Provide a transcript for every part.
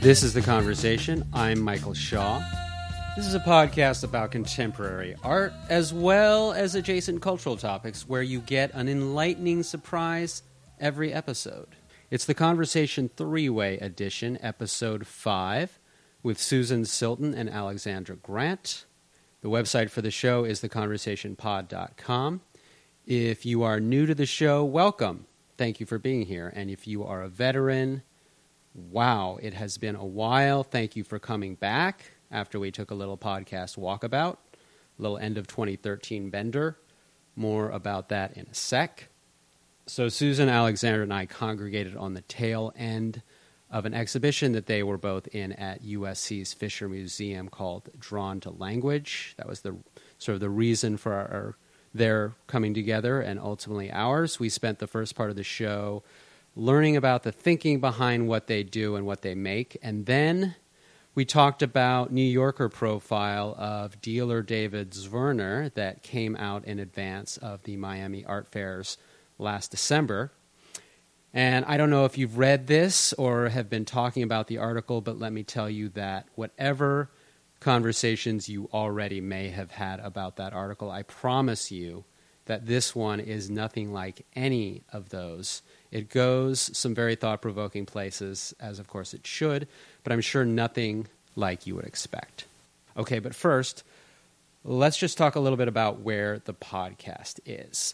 This is The Conversation. I'm Michael Shaw. This is a podcast about contemporary art as well as adjacent cultural topics where you get an enlightening surprise every episode. It's The Conversation three-way edition, episode 5, with Susan Silton and Alexandra Grant. The website for the show is theconversationpod.com. If you are new to the show, welcome. Thank you for being here. And if you are a veteran, wow, it has been a while. Thank you for coming back after we took a little podcast walkabout, a little end of 2013 bender. More about that in a sec. So Susan, Alexandra, and I congregated on the tail end of an exhibition that they were both in at USC's Fisher Museum called Drawn to Language. That was the sort of the reason for their coming together and ultimately ours. We spent the first part of the show learning about the thinking behind what they do and what they make. And then we talked about New Yorker profile of dealer David Zwirner that came out in advance of the Miami Art Fairs last December. And I don't know if you've read this or have been talking about the article, but let me tell you that whatever conversations you already may have had about that article, I promise you that this one is nothing like any of those. It goes some very thought-provoking places, as of course it should, but I'm sure nothing like you would expect. Okay, but first, let's just talk a little bit about where the podcast is.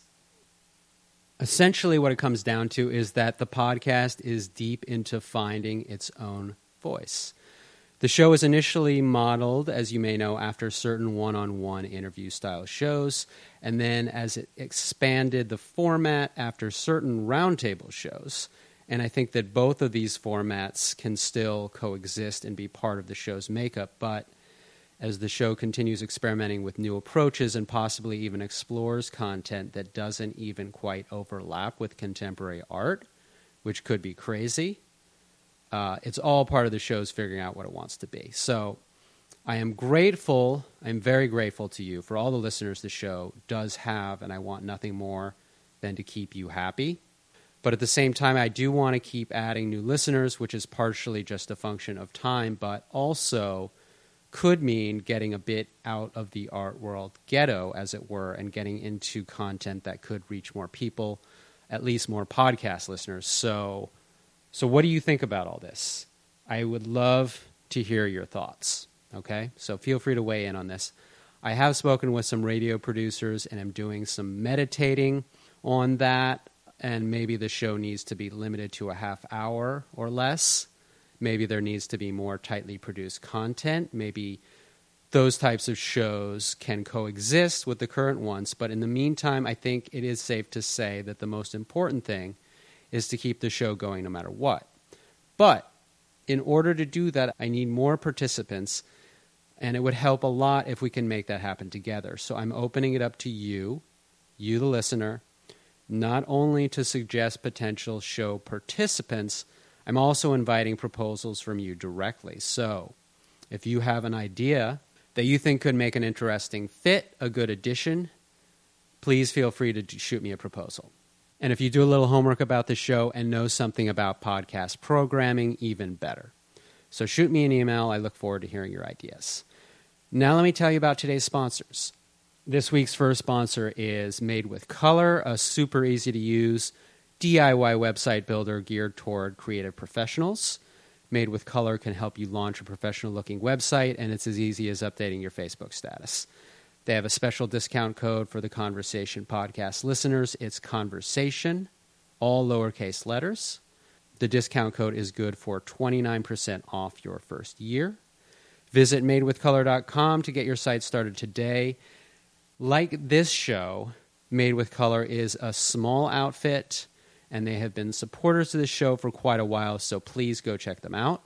Essentially, what it comes down to is that the podcast is deep into finding its own voice. The show is initially modeled, as you may know, after certain one-on-one interview-style shows, and then as it expanded the format after certain roundtable shows. And I think that both of these formats can still coexist and be part of the show's makeup, but as the show continues experimenting with new approaches and possibly even explores content that doesn't even quite overlap with contemporary art, which could be crazy, it's all part of the show's figuring out what it wants to be. So I am grateful, I'm very grateful to you for all the listeners the show does have, and I want nothing more than to keep you happy. But at the same time, I do want to keep adding new listeners, which is partially just a function of time, but also could mean getting a bit out of the art world ghetto, as it were, and getting into content that could reach more people, at least more podcast listeners. So what do you think about all this? I would love to hear your thoughts, okay? So feel free to weigh in on this. I have spoken with some radio producers, and I'm doing some meditating on that, and maybe the show needs to be limited to a half hour or less. Maybe there needs to be more tightly produced content. Maybe those types of shows can coexist with the current ones. But in the meantime, I think it is safe to say that the most important thing is to keep the show going no matter what. But in order to do that, I need more participants, and it would help a lot if we can make that happen together. So I'm opening it up to you the listener, not only to suggest potential show participants, I'm also inviting proposals from you directly. So if you have an idea that you think could make an interesting fit, a good addition, please feel free to shoot me a proposal. And if you do a little homework about the show and know something about podcast programming, even better. So shoot me an email. I look forward to hearing your ideas. Now let me tell you about today's sponsors. This week's first sponsor is Made with Color, a super easy to use DIY website builder geared toward creative professionals. Made with Color can help you launch a professional-looking website, and it's as easy as updating your Facebook status. They have a special discount code for the Conversation podcast listeners. It's Conversation, all lowercase letters. The discount code is good for 29% off your first year. Visit madewithcolor.com to get your site started today. Like this show, Made with Color is a small outfit, and they have been supporters of this show for quite a while, so please go check them out.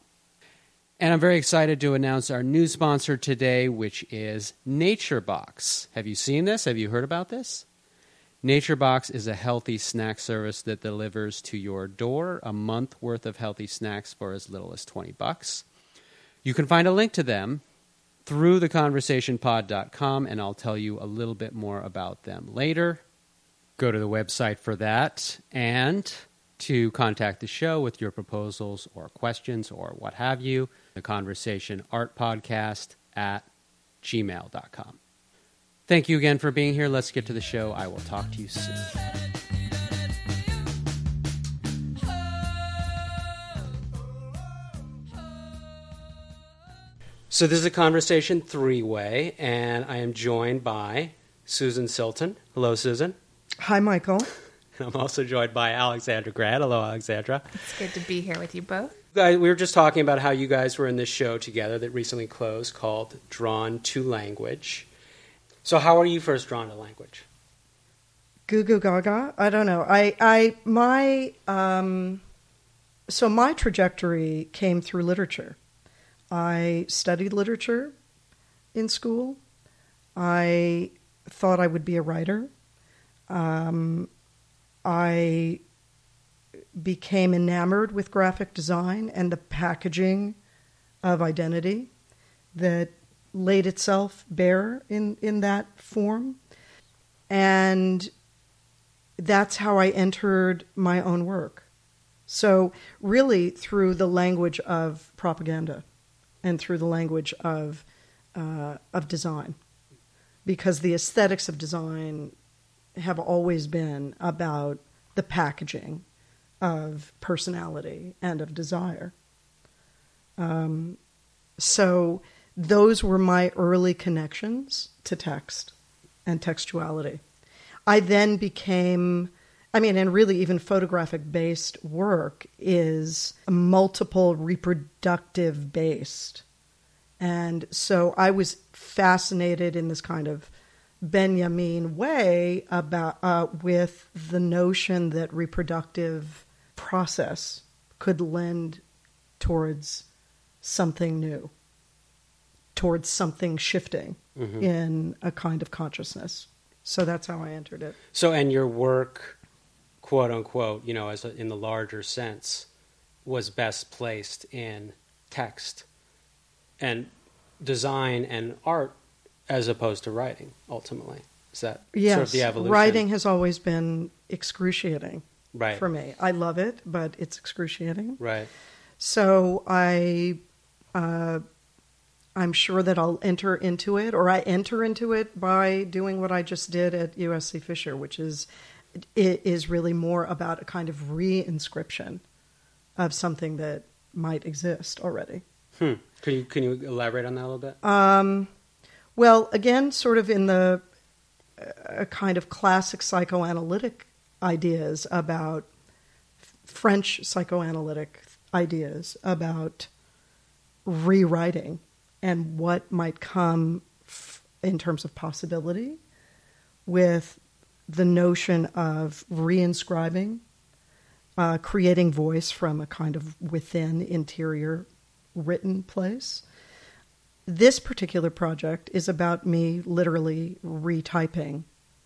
And I'm very excited to announce our new sponsor today, which is NatureBox. Have you seen this? Have you heard about this? NatureBox is a healthy snack service that delivers to your door a month worth of healthy snacks for as little as $20. You can find a link to them through theconversationpod.com, and I'll tell you a little bit more about them later. Go to the website for that. And to contact the show with your proposals or questions or what have you, the conversation artpodcast at gmail.com. Thank you again for being here. Let's get to the show. I will talk to you soon. So this is a conversation three-way, and I am joined by Susan Silton. Hello, Susan. Hi, Michael. And I'm also joined by Alexandra Grant. Hello, Alexandra. It's good to be here with you both. We were just talking about how you guys were in this show together that recently closed called Drawn to Language. So how are you first drawn to language? Goo goo gaga. I don't know. So my trajectory came through literature. I studied literature in school. I thought I would be a writer. I became enamored with graphic design and the packaging of identity that laid itself bare in that form. And that's how I entered my own work. So really through the language of propaganda and through the language of design, because the aesthetics of design have always been about the packaging of personality and of desire. So those were my early connections to text and textuality. I then became, and really even photographic-based work is multiple reproductive-based. And so I was fascinated in this kind of Benjamin way about with the notion that reproductive process could lend towards something new, towards something shifting in a kind of consciousness. So that's how I entered it. So, and your work, quote unquote, in the larger sense, was best placed in text and design and art as opposed to writing, ultimately. Is that sort of the evolution? Writing has always been excruciating right. for me. I love it, but it's excruciating. Right. So I'm sure that I'll enter into it, or I enter into it by doing what I just did at USC Fisher, which is really more about a kind of re-inscription of something that might exist already. Can you elaborate on that a little bit? Well, again, sort of in the kind of classic psychoanalytic ideas about French psychoanalytic ideas about rewriting and what might come in terms of possibility with the notion of reinscribing, creating voice from a kind of within interior written place. This particular project is about me literally retyping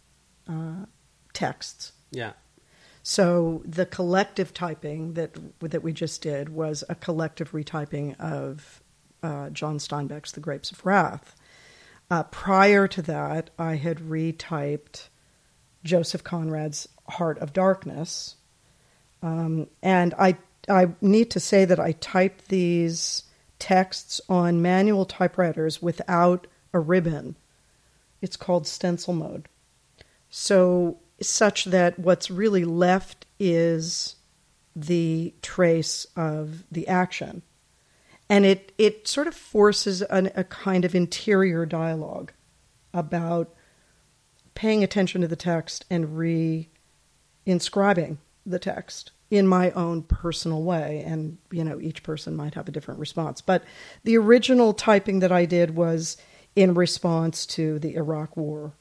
texts. Yeah. So the collective typing that we just did was a collective retyping of John Steinbeck's The Grapes of Wrath. Prior to that, I had retyped Joseph Conrad's Heart of Darkness. And I need to say that I typed these texts on manual typewriters without a ribbon. It's called stencil mode. So such that what's really left is the trace of the action. And it sort of forces a kind of interior dialogue about paying attention to the text and re-inscribing the text in my own personal way. And, each person might have a different response. But the original typing that I did was in response to the Iraq War.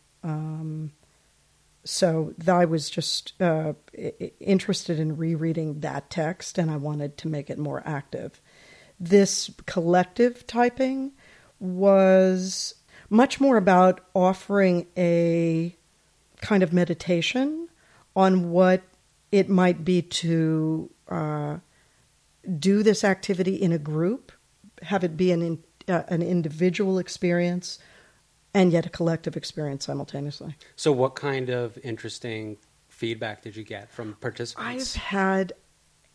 So I was just interested in rereading that text, and I wanted to make it more active. This collective typing was much more about offering a kind of meditation on what it might be to do this activity in a group, have it be an individual experience, and yet a collective experience simultaneously. So what kind of interesting feedback did you get from participants? I've had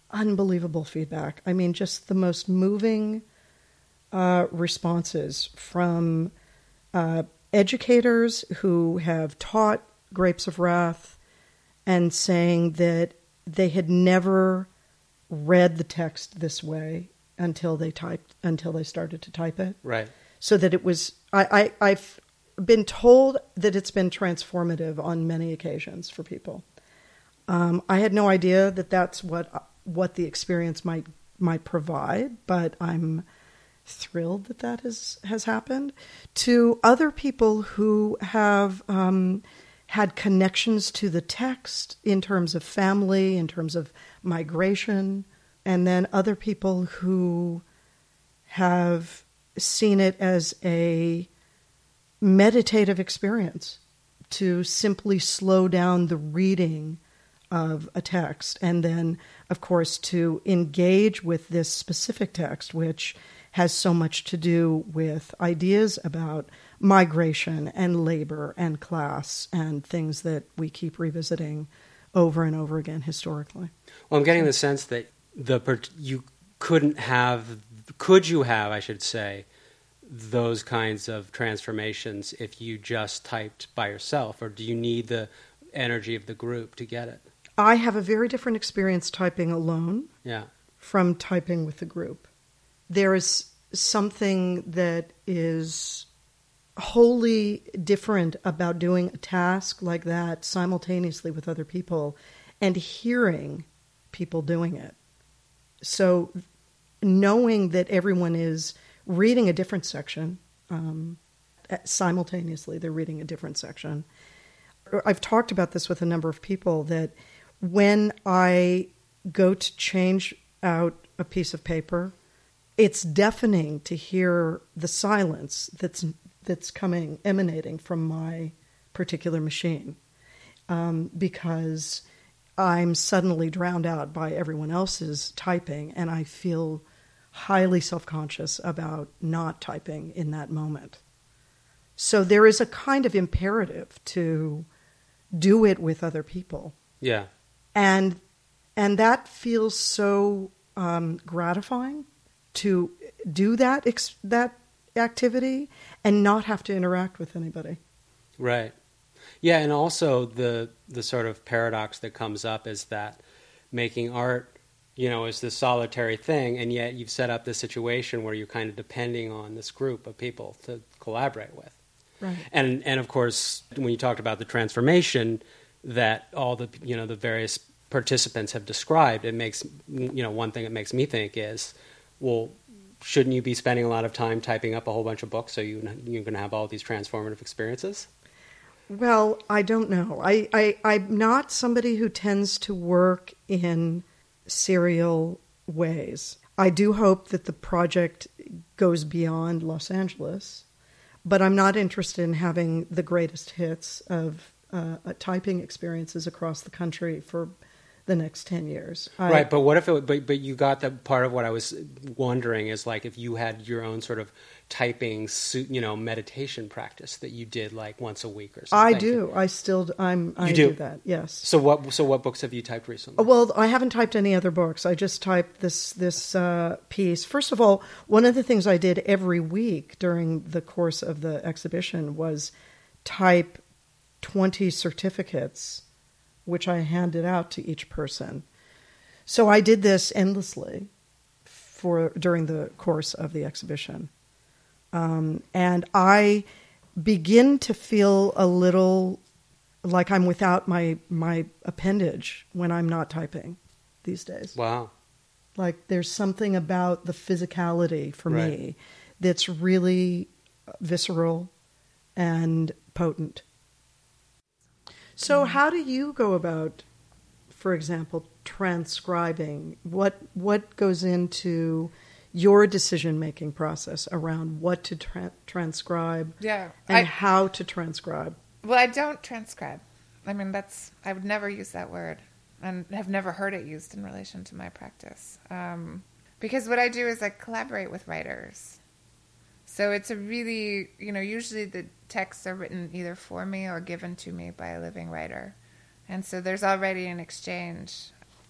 unbelievable feedback. I mean, just the most moving responses from educators who have taught Grapes of Wrath and saying that they had never read the text this way until they started to type it. Right. So that it was, I've been told that it's been transformative on many occasions for people. I had no idea that that's what the experience might provide, but I'm thrilled that has happened. To other people who have had connections to the text in terms of family, in terms of migration, and then other people who have seen it as a meditative experience to simply slow down the reading of a text, and then, of course, to engage with this specific text, which has so much to do with ideas about migration and labor and class and things that we keep revisiting over and over again historically. Well, I'm getting the sense that could you have, I should say, those kinds of transformations if you just typed by yourself, or do you need the energy of the group to get it? I have a very different experience typing alone from typing with the group. There is something that is wholly different about doing a task like that simultaneously with other people and hearing people doing it. So knowing that everyone is reading a different section, simultaneously they're reading a different section. I've talked about this with a number of people, that when I go to change out a piece of paper, it's deafening to hear the silence that's emanating from my particular machine, because I'm suddenly drowned out by everyone else's typing, and I feel highly self-conscious about not typing in that moment. So there is a kind of imperative to do it with other people. Yeah. And that feels so gratifying to do that activity and not have to interact with anybody. Right. Yeah, and also the sort of paradox that comes up is that making art, is this solitary thing, and yet you've set up this situation where you're kind of depending on this group of people to collaborate with. Right. And of course, when you talked about the transformation that all the the various participants have described, it makes one thing it makes me think is, well, shouldn't you be spending a lot of time typing up a whole bunch of books so you're going to have all these transformative experiences? Well, I don't know. I'm not somebody who tends to work in serial ways. I do hope that the project goes beyond Los Angeles, but I'm not interested in having the greatest hits of typing experiences across the country for the next 10 years. Right, but what if but you got the part of what I was wondering is, like, if you had your own sort of typing, meditation practice that you did like once a week or something. I do. I do that. Yes. So what books have you typed recently? Well, I haven't typed any other books. I just typed this piece. First of all, one of the things I did every week during the course of the exhibition was type 20 certificates, which I handed out to each person. So I did this endlessly during the course of the exhibition. And I begin to feel a little like I'm without my appendage when I'm not typing these days. Wow. Like there's something about the physicality for me that's really visceral and potent. So how do you go about, for example, transcribing? What goes into your decision-making process around what to transcribe and how to transcribe? Well, I don't transcribe. I mean, I would never use that word, and have never heard it used in relation to my practice. Because what I do is I collaborate with writers. So it's a really, usually the texts are written either for me or given to me by a living writer. And so there's already an exchange.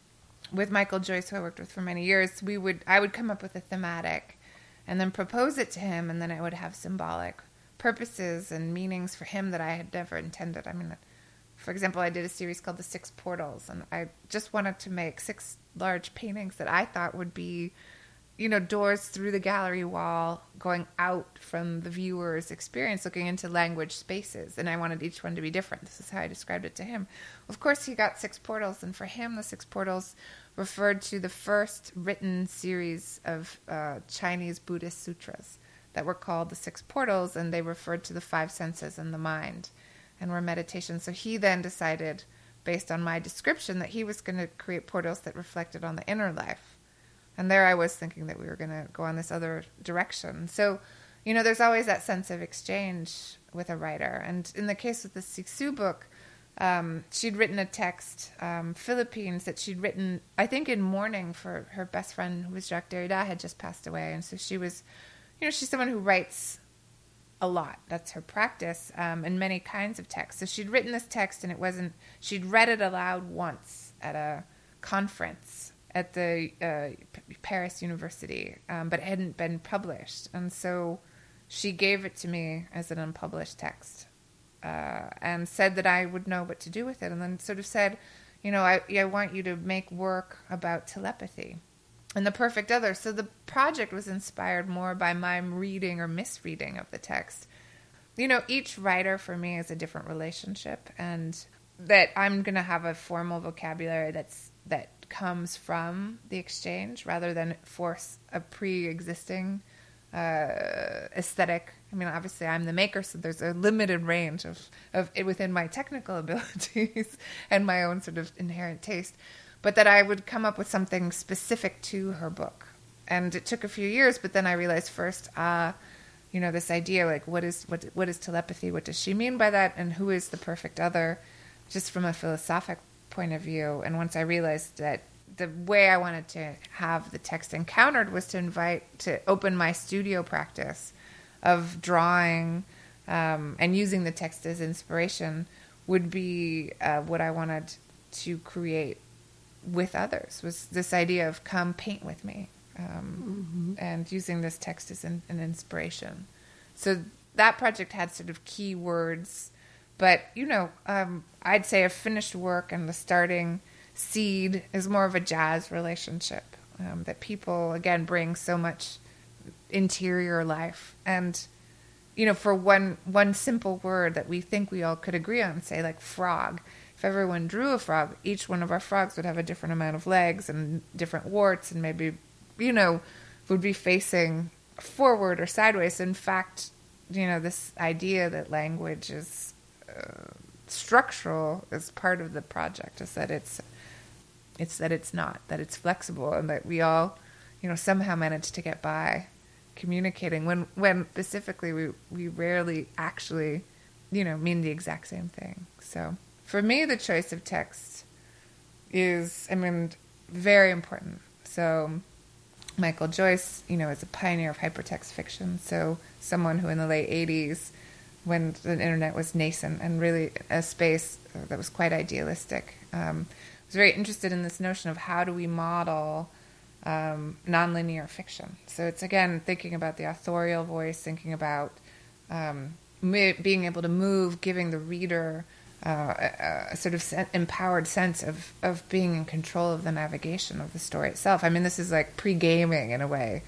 with Michael Joyce, who I worked with for many years, I would come up with a thematic and then propose it to him, and then it would have symbolic purposes and meanings for him that I had never intended. I mean, for example, I did a series called The Six Portals, and I just wanted to make 6 large paintings that I thought would be, doors through the gallery wall going out from the viewer's experience, looking into language spaces. And I wanted each one to be different. This is how I described it to him. Of course, he got 6 portals, and for him, the 6 portals referred to the first written series of Chinese Buddhist sutras that were called the 6 portals, and they referred to the 5 senses and the mind and were meditation. So he then decided, based on my description, that he was going to create portals that reflected on the inner life. And there I was thinking that we were going to go on this other direction. So, there's always that sense of exchange with a writer. And in the case of the Cixous book, she'd written a text, Philippines, that she'd written, I think, in mourning for her best friend, who was Jacques Derrida, had just passed away. And so she was, she's someone who writes a lot. That's her practice, in many kinds of texts. So she'd written this text, and she'd read it aloud once at a conference at the Paris University, but it hadn't been published. And so she gave it to me as an unpublished text, and said that I would know what to do with it. And then sort of said, I want you to make work about telepathy and the perfect other. So the project was inspired more by my reading or misreading of the text. Each writer for me is a different relationship, and that I'm going to have a formal vocabulary that comes from the exchange rather than force a pre-existing aesthetic. I mean, obviously I'm the maker, so there's a limited range of it within my technical abilities and my own sort of inherent taste, but that I would come up with something specific to her book. And it took a few years, but then I realized first, this idea, like, what is telepathy? What does she mean by that? And who is the perfect other, just from a philosophic point of view? And once I realized that the way I wanted to have the text encountered was to open my studio practice of drawing and using the text as inspiration, would be what I wanted to create with others, was this idea of come paint with me, and using this text as an inspiration. So that project had sort of key words, but I'd say a finished work and the starting seed is more of a jazz relationship, that people again bring so much interior life. And for one simple word that we think we all could agree on, say like frog, if everyone drew a frog, each one of our frogs would have a different amount of legs and different warts, and maybe would be facing forward or sideways. In fact, this idea that language is structural is part of the project, is that it's not, that it's flexible, and that we all, somehow manage to get by communicating when specifically we rarely actually, mean the exact same thing. So for me, the choice of text is, very important. So Michael Joyce, is a pioneer of hypertext fiction. So someone who in the late 80s, when the internet was nascent and really a space that was quite idealistic, was very interested in this notion of how do we model nonlinear fiction. So it's, again, thinking about the authorial voice, thinking about being able to move, giving the reader a sort of empowered sense of being in control of the navigation of the story itself. This is like pre-gaming in a way.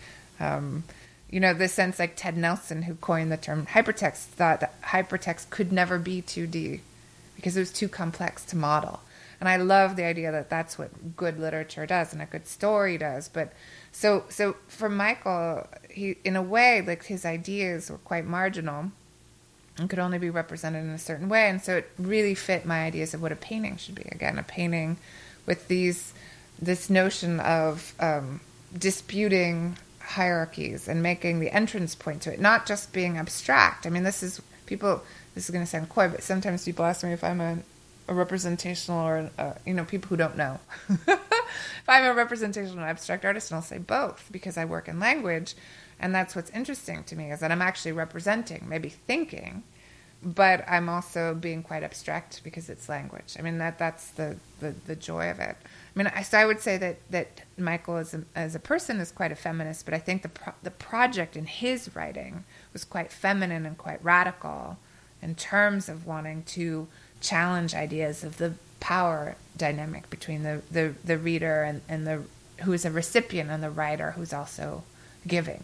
This sense, like Ted Nelson, who coined the term hypertext, thought that hypertext could never be 2D because it was too complex to model. And I love the idea that that's what good literature does and a good story does. But so for Michael, he, in a way, like his ideas were quite marginal and could only be represented in a certain way. And so it really fit my ideas of what a painting should be. Again, a painting with this notion of disputing hierarchies and making the entrance point to it, not just being abstract. This is going to sound coy, but sometimes people ask me if I'm a representational or, people who don't know. If I'm a representational abstract artist, and I'll say both because I work in language. And that's what's interesting to me, is that I'm actually representing, maybe thinking, but I'm also being quite abstract because it's language. I mean, that's the joy of it. I mean, so I would say that Michael as a person is quite a feminist, but I think the project in his writing was quite feminine and quite radical in terms of wanting to challenge ideas of the power dynamic between the reader and the who is a recipient and the writer who's also giving.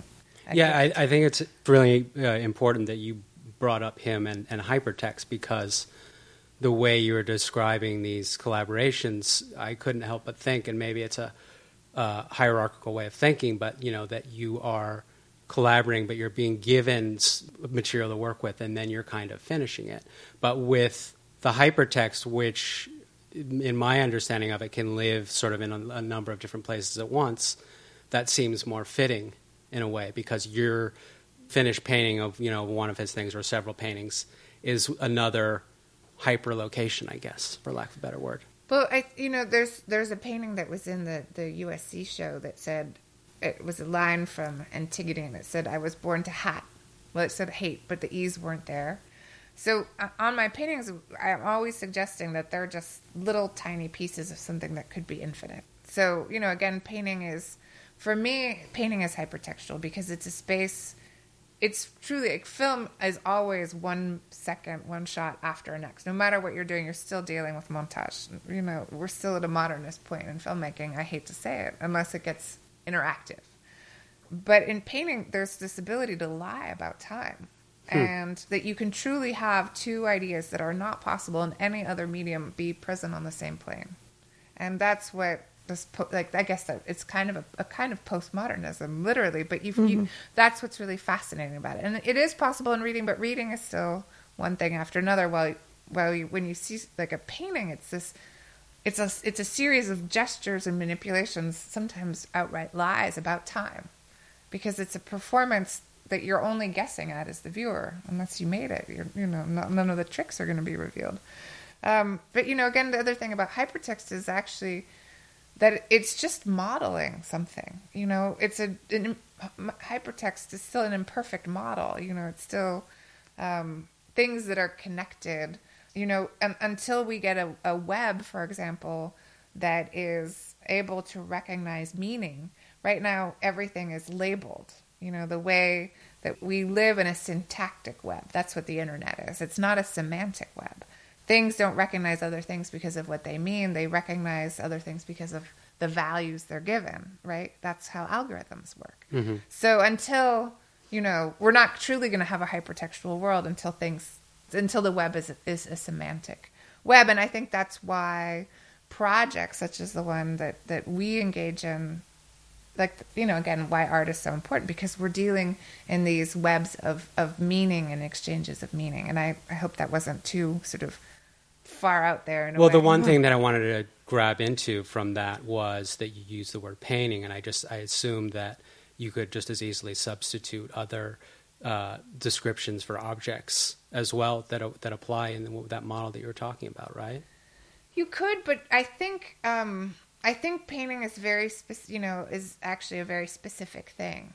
I think it's really important that you brought up him and hypertext, because the way you were describing these collaborations, I couldn't help but think, and maybe it's a hierarchical way of thinking, but that you are collaborating, but you're being given material to work with, and then you're kind of finishing it. But with the hypertext, which in my understanding of it can live sort of in a number of different places at once, that seems more fitting in a way, because your finished painting of one of his things or several paintings is another hyperlocation, I guess, for lack of a better word. Well, there's a painting that was in the USC show that said, it was a line from Antigone, and it said, "I was born to hat." Well, it said hate, but the E's weren't there. So on my paintings, I'm always suggesting that they're just little tiny pieces of something that could be infinite. So, again, for me, painting is hypertextual because it's a space. It's truly like film is always 1 second, one shot after next. No matter what you're doing, you're still dealing with montage. We're still at a modernist point in filmmaking. I hate to say it, unless it gets interactive. But in painting, there's this ability to lie about time. And that you can truly have two ideas that are not possible in any other medium be present on the same plane. And that's what this, I guess that it's kind of a kind of postmodernism, literally. But that's what's really fascinating about it. And it is possible in reading, but reading is still one thing after another. When you see like a painting, it's a series of gestures and manipulations, sometimes outright lies about time, because it's a performance that you're only guessing at as the viewer, unless you made it. None of the tricks are going to be revealed. But again, the other thing about hypertext is actually that it's just modeling something. Hypertext is still an imperfect model. It's still things that are connected. Until we get a web, for example, that is able to recognize meaning. Right now, everything is labeled. The way that we live in a syntactic web. That's what the internet is. It's not a semantic web. Things don't recognize other things because of what they mean. They recognize other things because of the values they're given, right? That's how algorithms work. Mm-hmm. So until, we're not truly going to have a hypertextual world until the web is a semantic web. And I think that's why projects such as the one that we engage in, again, why art is so important, because we're dealing in these webs of meaning and exchanges of meaning. And I hope that wasn't too sort of far out there. In a way. The one thing that I wanted to grab into from that was that you used the word painting, and I assumed that you could just as easily substitute other descriptions for objects as well that apply in that model that you were talking about, right? You could, but I think painting is is actually a very specific thing.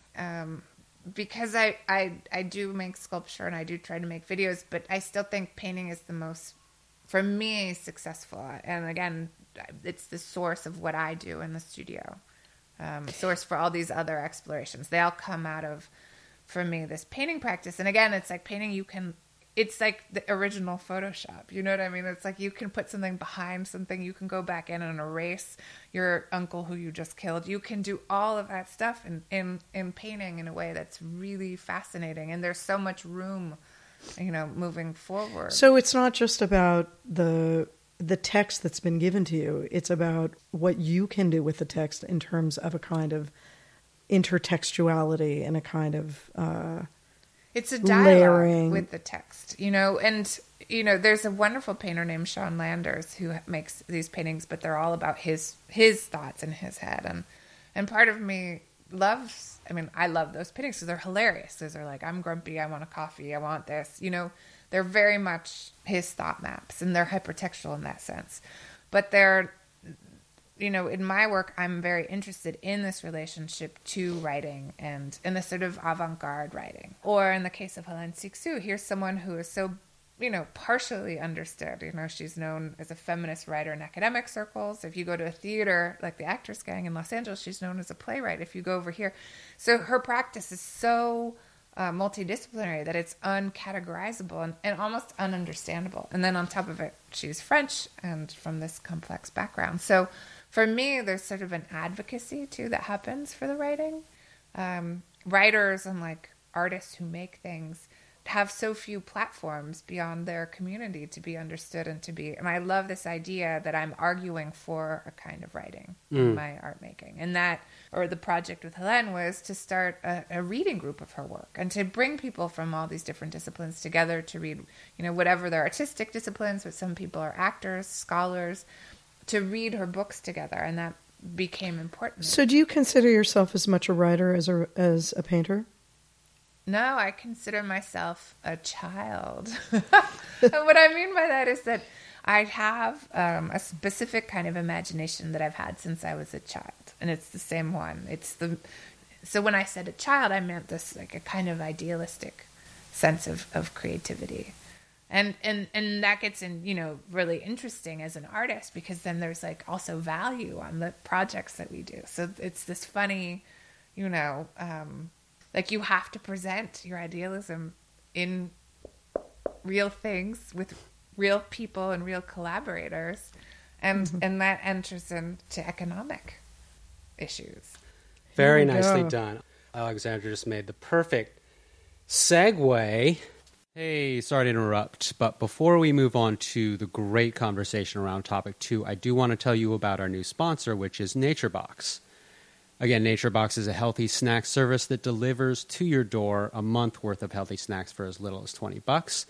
Because I do make sculpture and I do try to make videos, but I still think painting is the most, for me, successful. And again, it's the source of what I do in the studio. Source for all these other explorations. They all come out of, for me, this painting practice. And again, it's like painting, it's like the original Photoshop. You know what I mean? It's like you can put something behind something. You can go back in and erase your uncle who you just killed. You can do all of that stuff in painting in a way that's really fascinating. And there's so much room, moving forward. So it's not just about the text that's been given to you. It's about what you can do with the text in terms of a kind of intertextuality and a kind of... It's a dialogue layering with the text, and, there's a wonderful painter named Sean Landers who makes these paintings, but they're all about his thoughts in his head. And part of me I love those paintings because they're hilarious. Those are like, I'm grumpy, I want a coffee, I want this, they're very much his thought maps, and they're hypertextual in that sense. But they're, in my work, I'm very interested in this relationship to writing and in the sort of avant-garde writing. Or in the case of Hélène Cixous, here's someone who is so partially understood. She's known as a feminist writer in academic circles. If you go to a theater like the Actors Gang in Los Angeles, she's known as a playwright. If you go over here, so her practice is so multidisciplinary that it's uncategorizable and almost ununderstandable. And then on top of it, she's French and from this complex background. So for me, there's sort of an advocacy too that happens for the writing. Writers and like artists who make things have so few platforms beyond their community to be understood and I love this idea that I'm arguing for a kind of writing in my art making. And the project with Helene was to start a reading group of her work and to bring people from all these different disciplines together to read, whatever their artistic disciplines, but some people are actors, scholars, to read her books together. And that became important. So do you consider yourself as much a writer as a painter? No, I consider myself a child. And what I mean by that is that I have a specific kind of imagination that I've had since I was a child. And it's the same one. So when I said a child, I meant this like a kind of idealistic sense of creativity. And that gets really interesting as an artist, because then there's like also value on the projects that we do. So it's this funny, like you have to present your idealism in real things with real people and real collaborators. And that enters into economic issues. Very nicely done. Alexandra just made the perfect segue. Hey, sorry to interrupt, but before we move on to the great conversation around topic 2, I do want to tell you about our new sponsor, which is NatureBox. Again, NatureBox is a healthy snack service that delivers to your door a month worth of healthy snacks for as little as $20.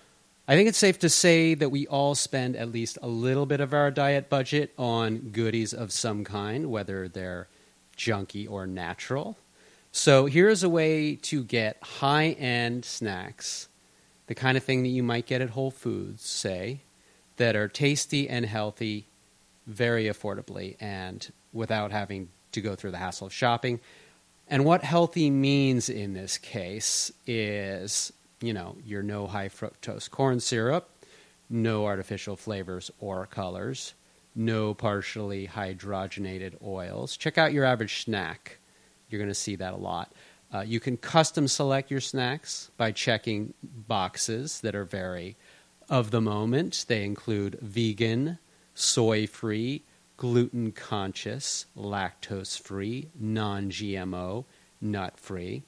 I think it's safe to say that we all spend at least a little bit of our diet budget on goodies of some kind, whether they're junky or natural. So here's a way to get high-end snacks, the kind of thing that you might get at Whole Foods, say, that are tasty and healthy very affordably and without having to go through the hassle of shopping. And what healthy means in this case is, your no high fructose corn syrup, no artificial flavors or colors, no partially hydrogenated oils. Check out your average snack. You're going to see that a lot. You can custom select your snacks by checking boxes that are very of the moment. They include vegan, soy-free, gluten-conscious, lactose-free, non-GMO, nut-free.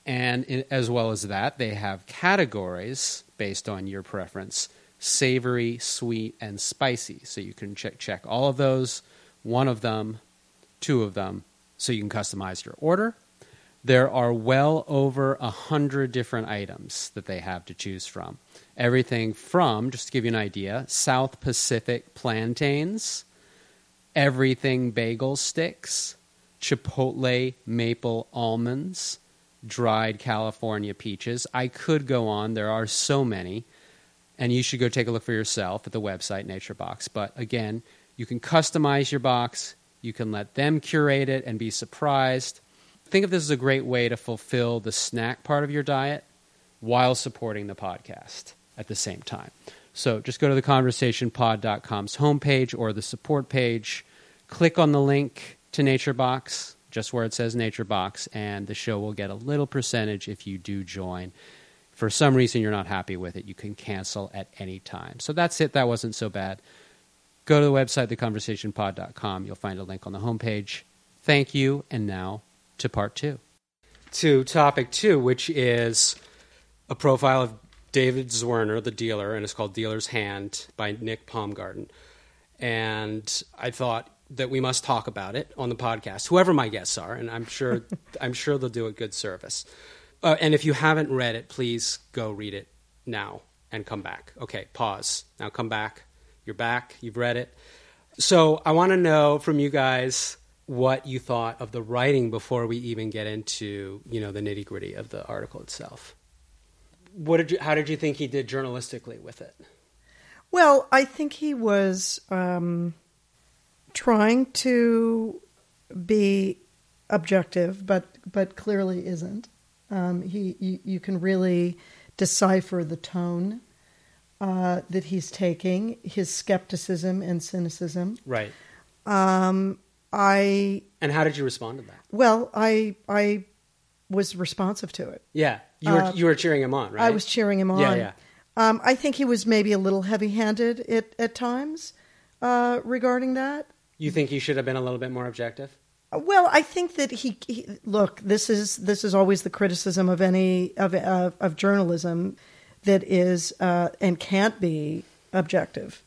And as well as that, they have categories based on your preference: savory, sweet, and spicy. So you can check all of those, one of them, two of them, so you can customize your order. There are well over 100 different items that they have to choose from. Everything from, just to give you an idea, South Pacific plantains, everything bagel sticks, Chipotle maple almonds, dried California peaches. I could go on. There are so many. And you should go take a look for yourself at the website, NatureBox. But again, you can customize your box. You can let them curate it and be surprised. Think of this as a great way to fulfill the snack part of your diet while supporting the podcast at the same time. So just go to theconversationpod.com's homepage or the support page. Click on the link to NatureBox, just where it says NatureBox, and the show will get a little percentage if you do join. For some reason you're not happy with it, you can cancel at any time. So that's it. That wasn't so bad. Go to the website, theconversationpod.com. You'll find a link on the homepage. Thank you, and now to part 2. To topic 2, which is a profile of David Zwirner, the dealer, and it's called Dealer's Hand by Nick Baumgarten. And I thought that we must talk about it on the podcast, whoever my guests are, and I'm sure they'll do a good service. And if you haven't read it, please go read it now and come back. Okay, pause. Now come back. You're back. You've read it. So I want to know from you guys what you thought of the writing before we even get into, the nitty-gritty of the article itself. How did you think he did journalistically with it? Well, I think he was trying to be objective, but clearly isn't. You can really decipher the tone that he's taking, his skepticism and cynicism. Right. I And how did you respond to that? Well, I was responsive to it. Yeah. You were cheering him on, right? I was cheering him on. Yeah. I think he was maybe a little heavy-handed at times regarding that. You think he should have been a little bit more objective? Well, I think that he look. This is always the criticism of any of journalism that is and can't be objective.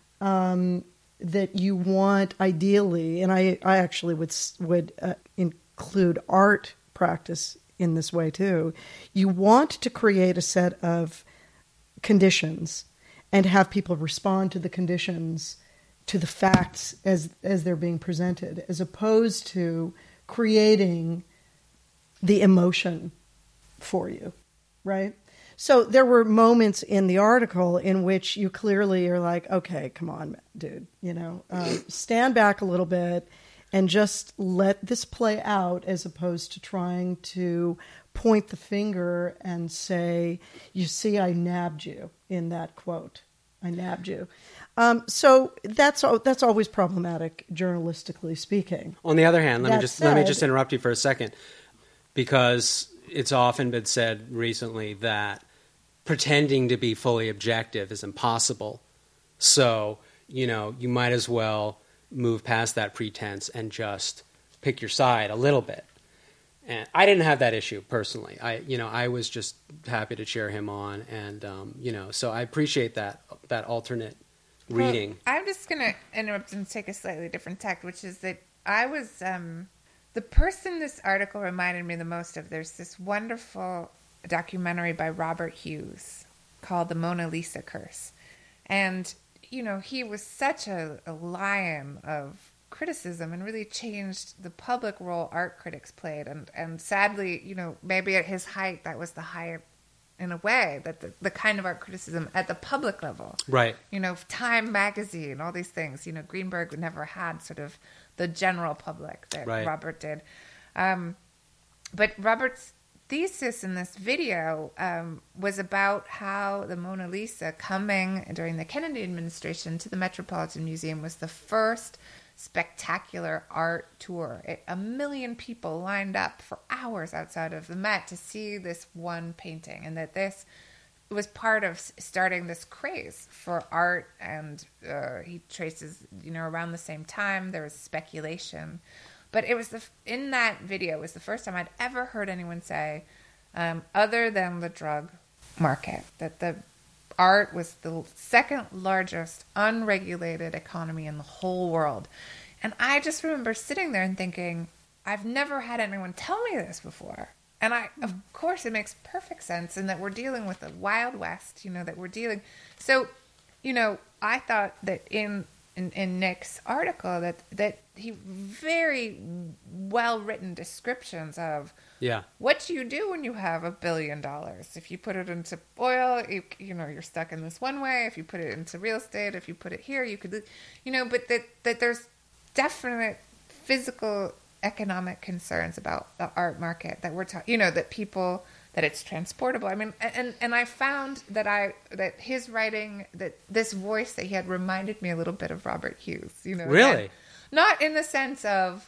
That you want ideally, and I actually would include art practice in this way too. You want to create a set of conditions and have people respond to the conditions, to the facts as they're being presented, as opposed to creating the emotion for you, right? So there were moments in the article in which you clearly are like, okay, come on, dude, stand back a little bit and just let this play out, as opposed to trying to point the finger and say, you see, I nabbed you in that quote. I nabbed you. So that's always problematic, journalistically speaking. On the other hand, let me just interrupt you for a second, because it's often been said recently that pretending to be fully objective is impossible. So, you might as well move past that pretense and just pick your side a little bit. And I didn't have that issue personally. I was just happy to cheer him on, and so I appreciate that alternate reading. Well, I'm just going to interrupt and take a slightly different tack, which is that I was the person this article reminded me the most of. There's this wonderful documentary by Robert Hughes called The Mona Lisa Curse, and he was such a lion of criticism and really changed the public role art critics played. And sadly, maybe at his height, that was the height, in a way, that the kind of art criticism at the public level. Right. Time magazine, all these things. Greenberg never had sort of the general public that Robert did. But Robert's thesis in this video was about how the Mona Lisa, coming during the Kennedy administration to the Metropolitan Museum, was the first spectacular art tour. 1 million people lined up for hours outside of the Met to see this one painting, and that this was part of starting this craze for art. And he traces, around the same time there was speculation, but it was in that video was the first time I'd ever heard anyone say, other than the drug market, that the art was the second largest unregulated economy in the whole world. And I just remember sitting there and thinking, I've never had anyone tell me this before. And of course, it makes perfect sense, and that we're dealing with the Wild West, that we're dealing. So, I thought that in Nick's article that he very well written descriptions of what you do when you have $1 billion. If you put it into oil, you're stuck in this one way. If you put it into real estate, if you put it here, you could, but that there's definite physical economic concerns about the art market that we're talking, that people, that it's transportable. I mean, and I found that his writing, that this voice that he had reminded me a little bit of Robert Hughes. Really? Not in the sense of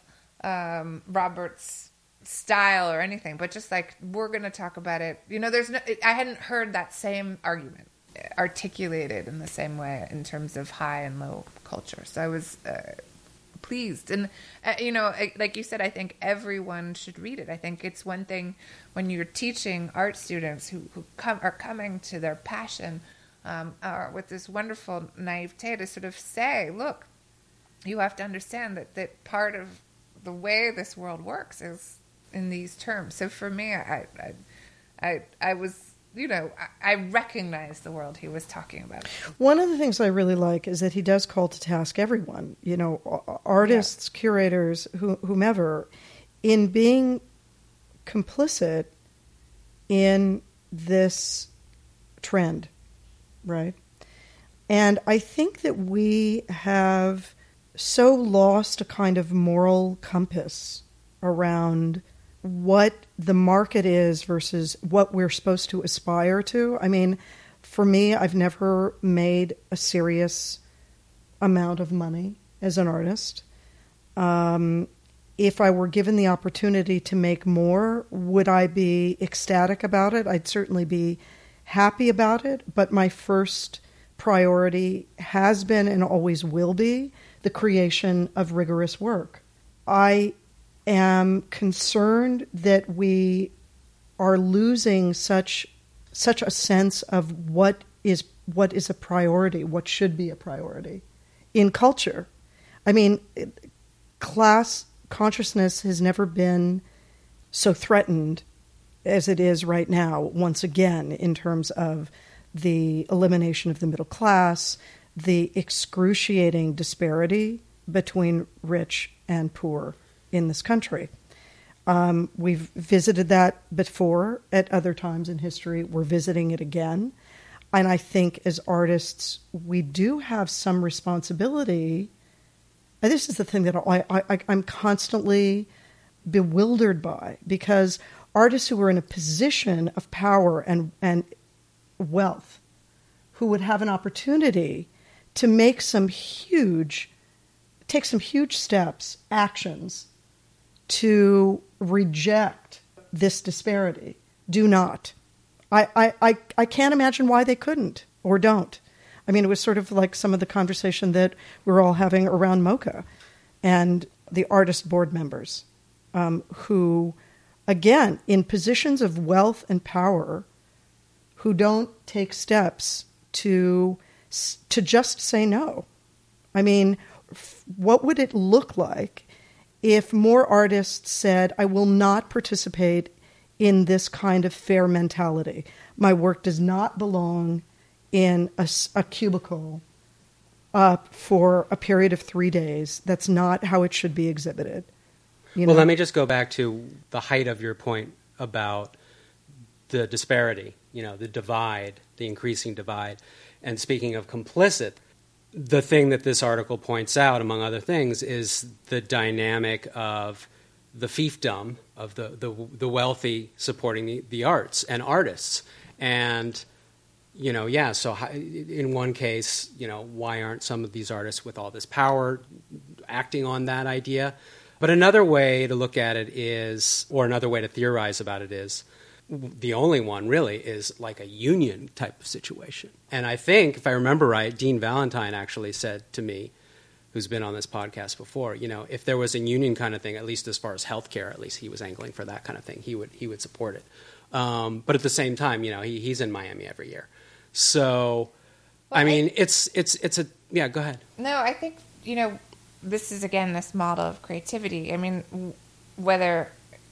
Robert's style or anything, but just like, we're going to talk about it. I hadn't heard that same argument articulated in the same way in terms of high and low culture. So I was pleased. And, like you said, I think everyone should read it. I think it's one thing when you're teaching art students who are coming to their passion with this wonderful naivete to sort of say, look, you have to understand that part of the way this world works is in these terms. So for me, I was, I recognized the world he was talking about. One of the things I really like is that he does call to task everyone, artists, curators, whomever, in being complicit in this trend, right? And I think that we have so lost a kind of moral compass around what the market is versus what we're supposed to aspire to. I mean, for me, I've never made a serious amount of money as an artist. If I were given the opportunity to make more, would I be ecstatic about it? I'd certainly be happy about it, but my first priority has been and always will be the creation of rigorous work. I am concerned that we are losing such a sense of what is a priority, what should be a priority in culture. I mean, class consciousness has never been so threatened as it is right now, once again, in terms of the elimination of the middle class, the excruciating disparity between rich and poor in this country. We've visited that before at other times in history. We're visiting it again. And I think as artists, we do have some responsibility. And this is the thing that I'm constantly bewildered by, because artists who are in a position of power and wealth, who would have an opportunity to take some huge steps, actions, to reject this disparity, do not. I can't imagine why they couldn't or don't. I mean, it was sort of like some of the conversation that we're all having around MoCA and the artist board members who, again, in positions of wealth and power, who don't take steps to just say no. I mean, what would it look like if more artists said, I will not participate in this kind of fair mentality? My work does not belong in a cubicle for a period of 3 days. That's not how it should be exhibited. Well, let me just go back to the height of your point about the disparity, the divide, the increasing divide. And speaking of complicit, the thing that this article points out, among other things, is the dynamic of the fiefdom, of the wealthy supporting the arts and artists. And, so in one case, why aren't some of these artists with all this power acting on that idea? But another way to look at it is, or another way to theorize about it is, the only one really is like a union type of situation. And I think, if I remember right, Dean Valentine actually said to me, who's been on this podcast before, if there was a union kind of thing, at least as far as healthcare, at least he was angling for that kind of thing. He would support it. But at the same time, he's in Miami every year. So, well, I mean, it's yeah, go ahead. No, I think, this is, again, this model of creativity. I mean, whether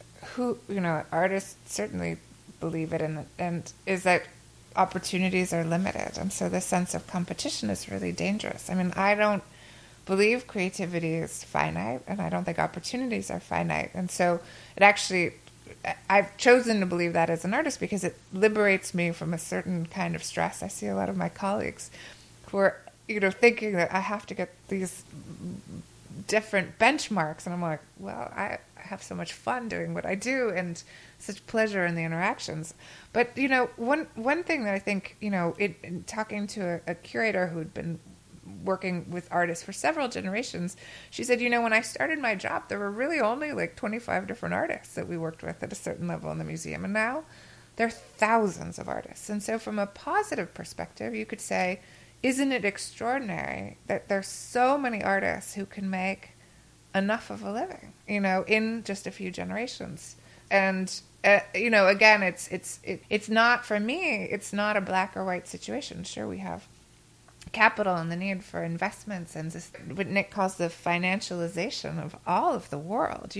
artists certainly believe it, and is that opportunities are limited. And so the sense of competition is really dangerous. I mean, I don't believe creativity is finite, and I don't think opportunities are finite. And so it actually, I've chosen to believe that as an artist because it liberates me from a certain kind of stress. I see a lot of my colleagues who are, thinking that I have to get these different benchmarks. And I'm like, well, I have so much fun doing what I do and such pleasure in the interactions. But, one thing that I think, in talking to a curator who'd been working with artists for several generations, she said, when I started my job, there were really only like 25 different artists that we worked with at a certain level in the museum. And now there are thousands of artists. And so from a positive perspective, you could say, isn't it extraordinary that there's so many artists who can make enough of a living, in just a few generations? And, again, it's not, for me, it's not a black or white situation. Sure, we have capital and the need for investments and this, what Nick calls the financialization of all of the world,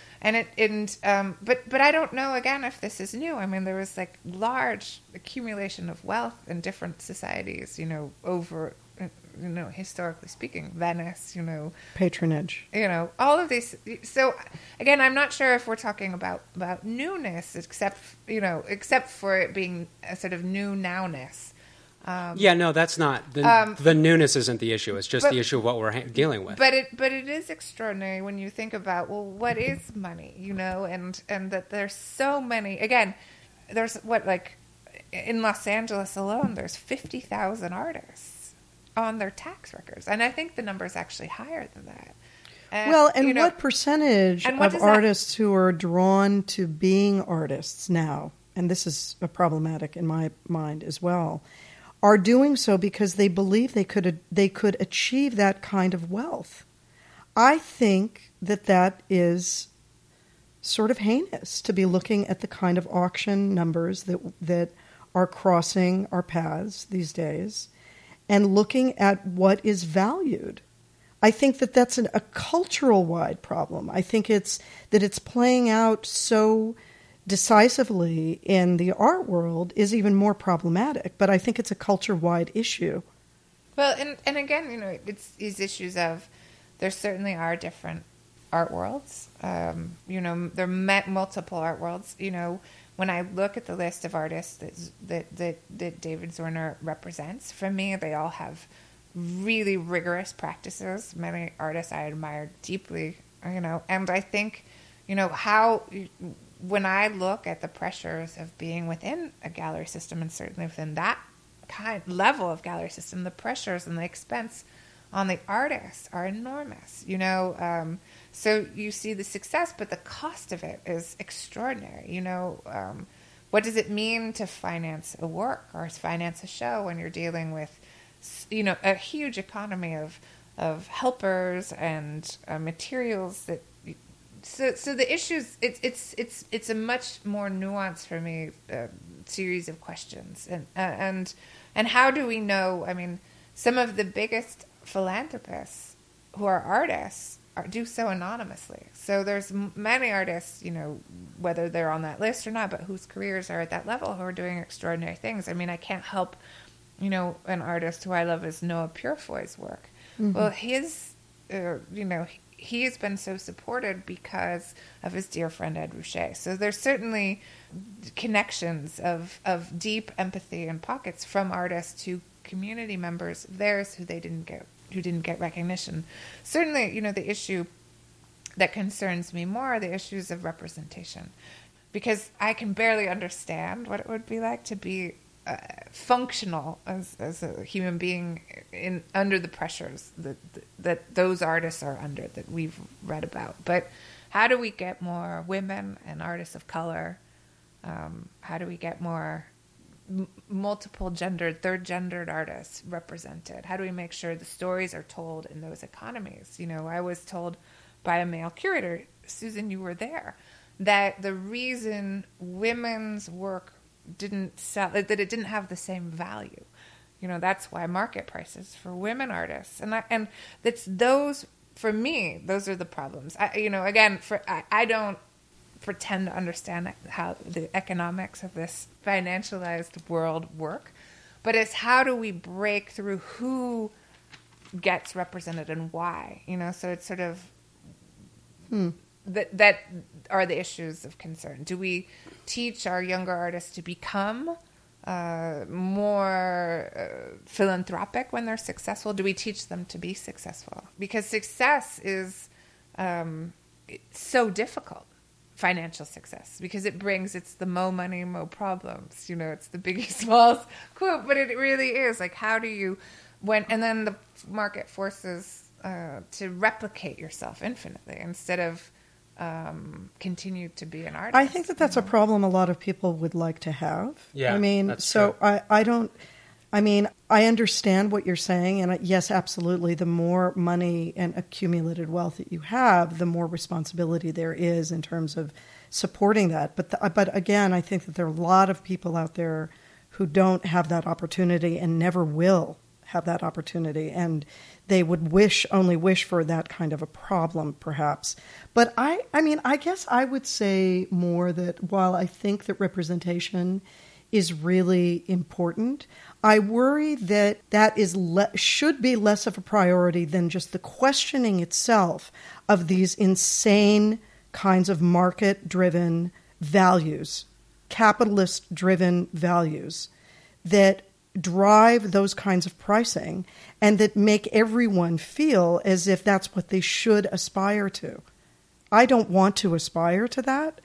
but I don't know, again, if this is new. I mean, there was like large accumulation of wealth in different societies, over, historically speaking, Venice, patronage, all of these. So again, I'm not sure if we're talking about newness, except for it being a sort of new nowness. That's not the newness isn't the issue. It's just the issue of what we're dealing with. But it is extraordinary when you think about, well, what is money, and that there's so many. Again, there's in Los Angeles alone, there's 50,000 artists on their tax records. And I think the number is actually higher than that. What percentage of artists who are drawn to being artists now, and this is problematic in my mind as well, are doing so because they believe they could achieve that kind of wealth? I think that is sort of heinous, to be looking at the kind of auction numbers that are crossing our paths these days and looking at what is valued. I think that's a cultural-wide problem. I think it's playing out so decisively in the art world is even more problematic, but I think it's a culture-wide issue. Well, and again, it's these issues of there certainly are different art worlds. There are multiple art worlds. When I look at the list of artists that David Zwirner represents, for me, they all have really rigorous practices. Many artists I admire deeply, and I think, when I look at the pressures of being within a gallery system, and certainly within that level of gallery system, the pressures and the expense on the artists are enormous. So you see the success, but the cost of it is extraordinary. What does it mean to finance a work or finance a show when you're dealing with, a huge economy of helpers and materials that. So the issues, it's a much more nuanced, for me, series of questions, and how do we know? I mean, some of the biggest philanthropists who are artists do so anonymously. So there's many artists, whether they're on that list or not, but whose careers are at that level, who are doing extraordinary things. I mean, I can't help, an artist who I love is Noah Purefoy's work. Mm-hmm. Well, his, he has been so supported because of his dear friend Ed Ruscha. So there's certainly connections of deep empathy and pockets from artists to community members of theirs who didn't get recognition. Certainly, the issue that concerns me more are the issues of representation, because I can barely understand what it would be like to be functional as a human being under the pressures that those artists are under, that we've read about. But how do we get more women and artists of color? How do we get more multiple gendered, third gendered artists represented? How do we make sure the stories are told in those economies? I was told by a male curator, Susan, you were there, that the reason women's work didn't sell, that it didn't have the same value. That's why market prices for women artists, and that's those, for me, those are the problems. I don't pretend to understand how the economics of this financialized world work, but it's how do we break through who gets represented and why, so it's sort of that are the issues of concern. Do we teach our younger artists to become more philanthropic when they're successful? Do we teach them to be successful? Because success is so difficult. Financial success, because it's the mo money, mo problems. It's the Biggie Smalls quote, but it really is like, how do you, and then the market forces to replicate yourself infinitely instead of continue to be an artist. I think that's a problem a lot of people would like to have. Yeah, I mean, so true. I understand what you're saying, and yes, absolutely, the more money and accumulated wealth that you have, the more responsibility there is in terms of supporting that. But again, I think that there are a lot of people out there who don't have that opportunity and never will have that opportunity, and they would only wish for that kind of a problem, perhaps. But I guess I would say more that while I think that representation is really important, I worry that should be less of a priority than just the questioning itself of these insane kinds of market-driven values, capitalist-driven values that drive those kinds of pricing and that make everyone feel as if that's what they should aspire to. I don't want to aspire to that.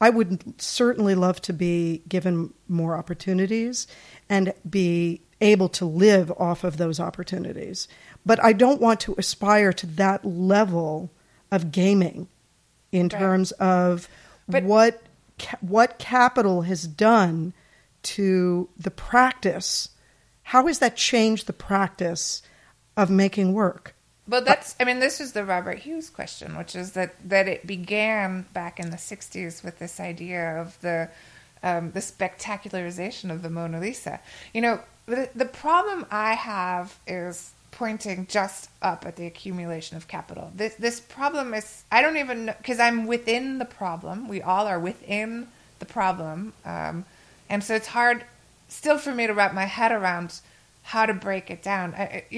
I would certainly love to be given more opportunities and be able to live off of those opportunities. But I don't want to aspire to that level of gaming in terms of what capital has done to the practice. How has that changed the practice of making work? Well, this is the Robert Hughes question, which is that it began back in the 60s with this idea of the spectacularization of the Mona Lisa. The problem I have is pointing just up at the accumulation of capital. This problem is, I don't even know, because I'm within the problem. We all are within the problem. And so it's hard still for me to wrap my head around how to break it down.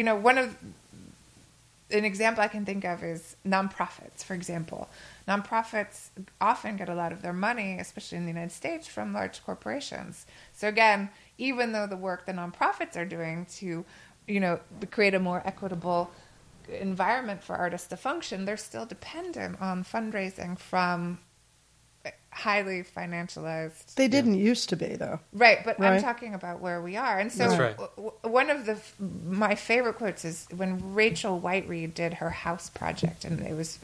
An example I can think of is nonprofits, for example. Nonprofits often get a lot of their money, especially in the United States, from large corporations. So again, even though the work the nonprofits are doing to, create a more equitable environment for artists to function, they're still dependent on fundraising from highly financialized. They didn't used to be, though. Right, but I'm talking about where we are. And so That's right. One of my favorite quotes is when Rachel Whiteread did her house project, and it was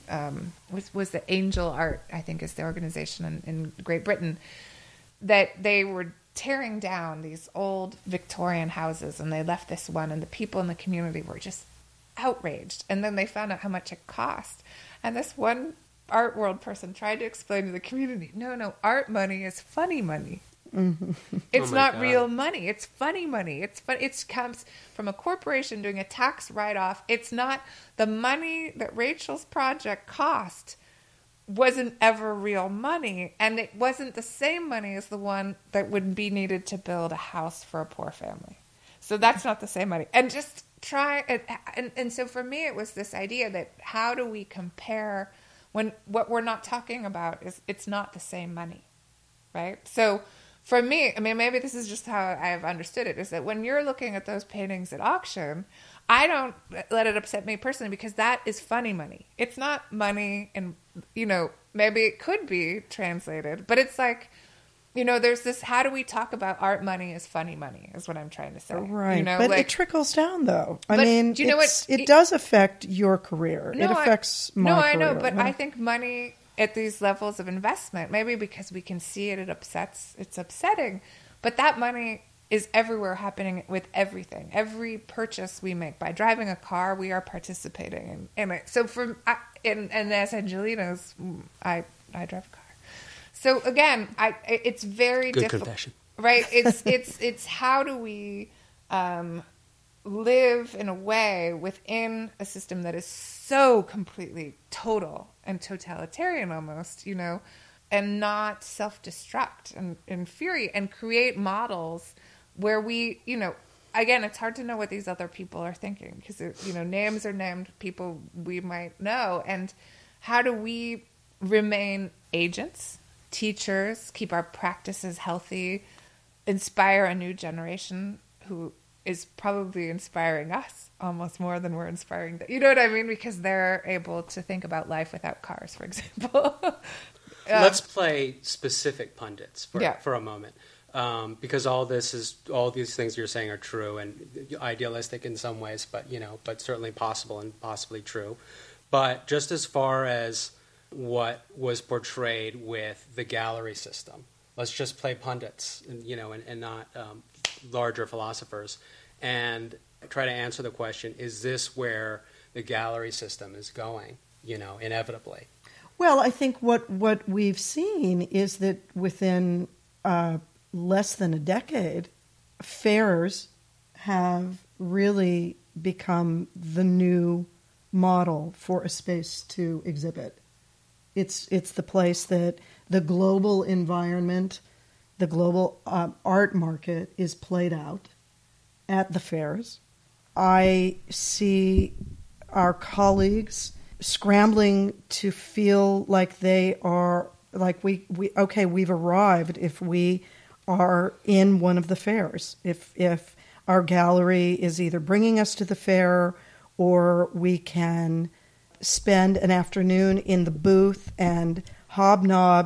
the Angel Art, I think is the organization in Great Britain, that they were tearing down these old Victorian houses, and they left this one, and the people in the community were just outraged. And then they found out how much it cost. And this one art world person tried to explain to the community, no, art money is funny money. Mm-hmm. It's not real money. It's funny money. It comes from a corporation doing a tax write-off. It's not the money that Rachel's project cost wasn't ever real money, and it wasn't the same money as the one that would be needed to build a house for a poor family. So that's not the same money. And just try and so for me it was this idea that how do we compare when what we're not talking about is it's not the same money, right? So for me, maybe this is just how I've understood it, is that when you're looking at those paintings at auction, I don't let it upset me personally because that is funny money. It's not money, and, maybe it could be translated, but it's like, there's this, how do we talk about art money as funny money is what I'm trying to say. Right. But it trickles down, though. It does affect your career. No, it affects my career. No, I know, but I think money at these levels of investment, maybe because we can see it, it's upsetting, but that money is everywhere, happening with everything. Every purchase we make by driving a car, we are participating in it. So and as Angelina's, I drive a car. So again, it's very good difficult, confession, right? It's how do we live in a way within a system that is so completely total and totalitarian almost, and not self-destruct and infuriate, and create models where we, again, it's hard to know what these other people are thinking because, names are named people we might know. And how do we remain agents, teachers, keep our practices healthy, inspire a new generation who is probably inspiring us almost more than we're inspiring them. You know what I mean? Because they're able to think about life without cars, for example. Let's play specific pundits for a moment. Because all these things you're saying are true and idealistic in some ways, but certainly possible and possibly true. But just as far as what was portrayed with the gallery system, let's just play pundits, and not larger philosophers, and try to answer the question: is this where the gallery system is going? Inevitably. Well, I think what we've seen is that within less than a decade, fairs have really become the new model for a space to exhibit. It's the place that the global environment, the global art market is played out at the fairs. I see our colleagues scrambling to feel like they are, like we've arrived if we are in one of the fairs. If our gallery is either bringing us to the fair or we can spend an afternoon in the booth and hobnob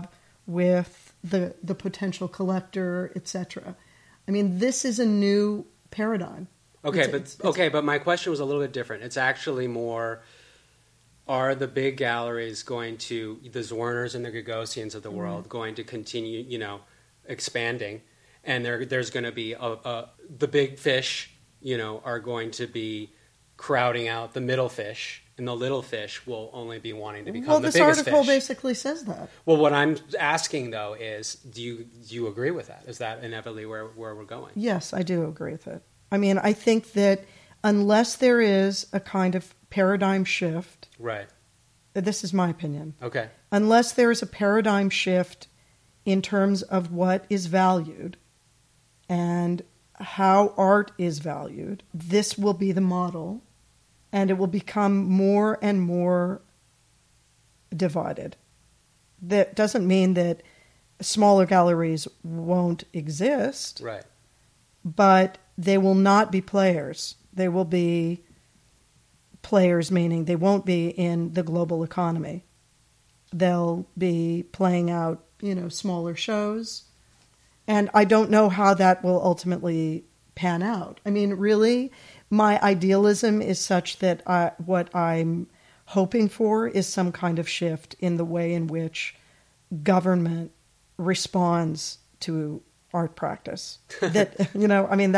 with the potential collector, etc. I mean, this is a new paradigm. But my question was a little bit different. It's actually more, are the big galleries going to, the Zwirners and the Gagosians of the world, going to continue, expanding? And there's going to be the big fish, are going to be crowding out the middle fish, and the little fish will only be wanting to become the biggest fish. Well, this article basically says that. Well, what I'm asking, though, is do you agree with that? Is that inevitably where we're going? Yes, I do agree with it. I mean, I think that unless there is a kind of paradigm shift... Right. This is my opinion. Okay. Unless there is a paradigm shift in terms of what is valued and how art is valued, this will be the model, and it will become more and more divided. That doesn't mean that smaller galleries won't exist. Right. But they will not be players. They will be players, meaning they won't be in the global economy. They'll be playing out, smaller shows. And I don't know how that will ultimately pan out. I mean, really, my idealism is such that what I'm hoping for is some kind of shift in the way in which government responds to art practice. That, I mean,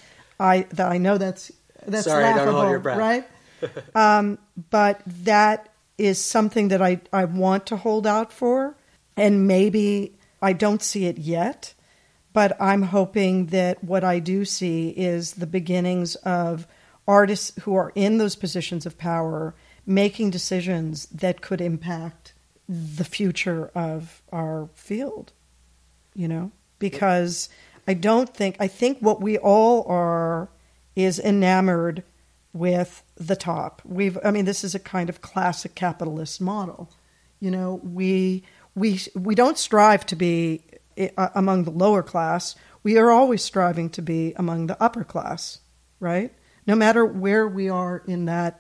I know that's Sorry, laughable, don't hold your breath. Right? But that is something that I want to hold out for, and maybe I don't see it yet, but I'm hoping that what I do see is the beginnings of artists who are in those positions of power making decisions that could impact the future of our field, because I think what we all are is enamored with the top. This is a kind of classic capitalist model. We don't strive to be among the lower class. We are always striving to be among the upper class, right? No matter where we are in that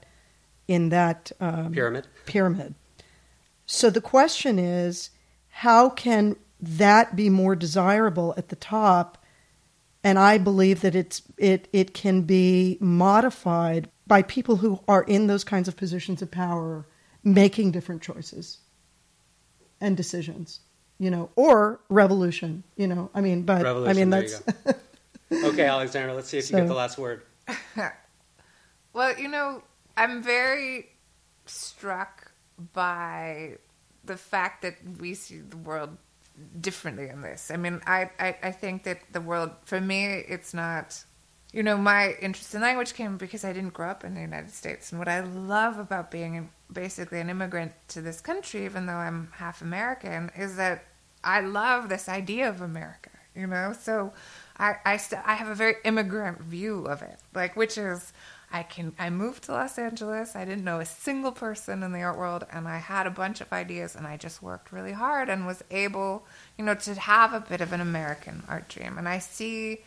pyramid. So the question is, how can that be more desirable at the top? And I believe that it can be modified by people who are in those kinds of positions of power making different choices and decisions, or revolution, revolution, that's... Okay, Alexandra, let's see if you get the last word. Well, I'm very struck by the fact that we see the world differently in this. I mean, I think that the world, for me, it's not... my interest in language came because I didn't grow up in the United States. And what I love about being basically an immigrant to this country, even though I'm half American, is that I love this idea of America, So I have a very immigrant view of it, which is I moved to Los Angeles. I didn't know a single person in the art world, and I had a bunch of ideas, and I just worked really hard and was able, to have a bit of an American art dream. And I see...